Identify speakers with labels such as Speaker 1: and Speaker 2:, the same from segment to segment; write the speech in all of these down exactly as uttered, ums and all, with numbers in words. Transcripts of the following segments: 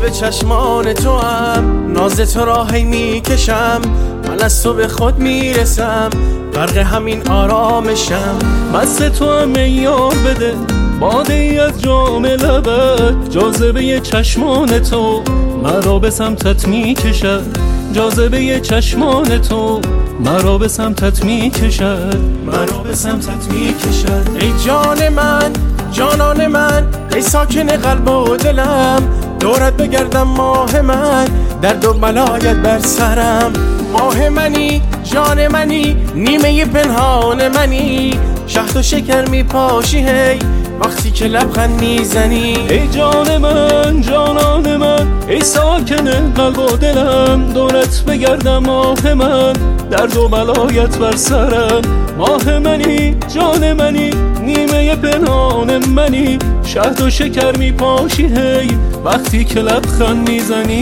Speaker 1: به چشمان تو هم، ناز تو را هی میکشم، من از تو به خود میرسم، غرق همین آرامشم.
Speaker 2: مست تو هم یار بده، باده ای از جام لبت، جاذبه چشمان تو مرا به سمتت میکشد، جاذبه چشمان تو مرا به سمتت میکشد، مرا به سمتت میکشد.
Speaker 1: ای جان من، جانان من، ای ساکن قلب و دلم، دورت بگردم ماه من، درد و بلایت بر سرم. ماه منی، جان منی، نیمه پنهان منی، شهد و شکر میپاشی هی وقتی که لبخند میزنی.
Speaker 2: ای جان من، جانان من، ای ساکن قلب و دلم، دورت بگردم ماه من، درد و بلایت بر سرم. ماه منی، جان منی، نیمه پنهان منی، شهد و شکر میپاشی هی وقتی که لبخند میزنی.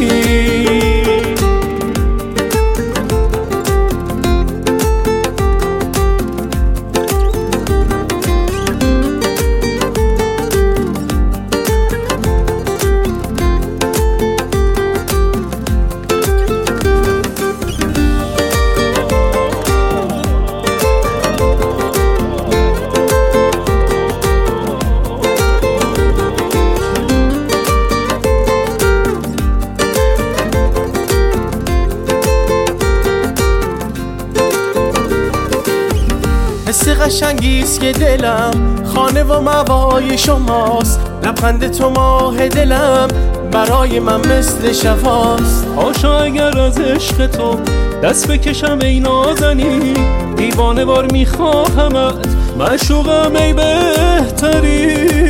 Speaker 1: حس قشنگیست که دلم خانه و موای شماست، لبخند تو ماه دلم برای من مثل شفاست.
Speaker 2: آشا اگر از عشق تو دست بکشم ای نازنی، دیوانه وار میخواهمت، معشوقم ای بهتری.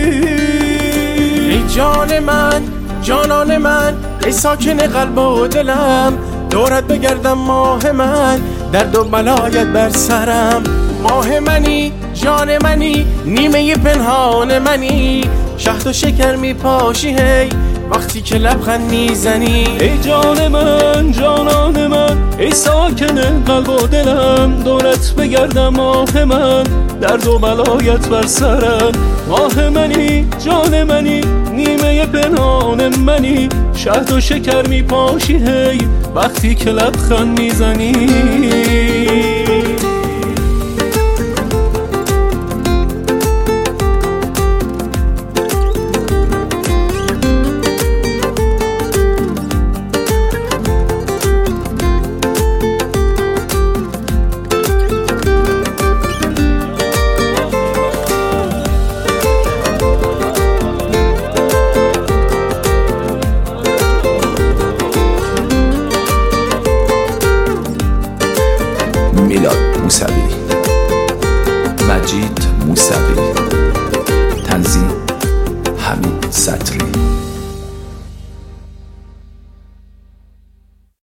Speaker 1: ای جان من، جانان من، ای ساکن قلب و دلم، دورت بگردم ماه من، درد و بلایت بر سرم. ماه منی، جان منی، نیمه پنهان منی، شهد و شکر میپاشی هی وقتی که لبخند میزنی.
Speaker 2: ای جان من، جانان من، ای ساکن قلب و دلم، دورت بگردم ماه من، درد و بلایت بر سرم. ماه منی، جان منی، نیمه پنهان منی، شهد و شکر میپاشی هی وقتی که لبخند میزنی.